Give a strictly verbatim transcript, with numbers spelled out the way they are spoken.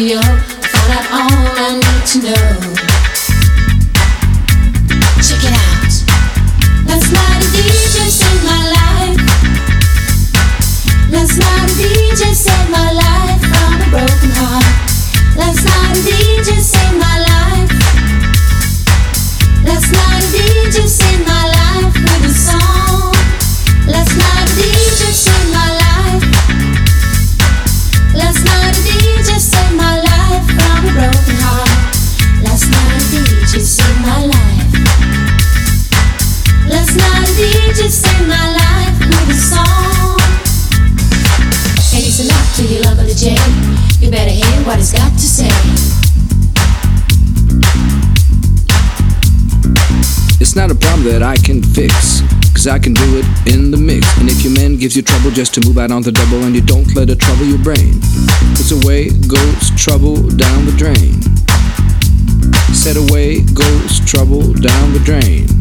radio. I found out all I need to know. Check it out. Last night a D J saved my life. Last night a D J saved my life from a broken heart. Last night a D J saved my life. Last night a D J saved my life with a song. Last night a D J saved my life. Last night a D J saved my life from a broken heart. Last night a D J saved my life. Last night a D J saved my life with a song. Hey, listen up to your lover the J. You better hear what he's got to say. It's not a problem that I can fix, cause I can do it in the mix. And if your man gives you trouble just to move out on the double, and you don't let it trouble your brain, cause away goes trouble down the drain. Said away goes trouble down the drain.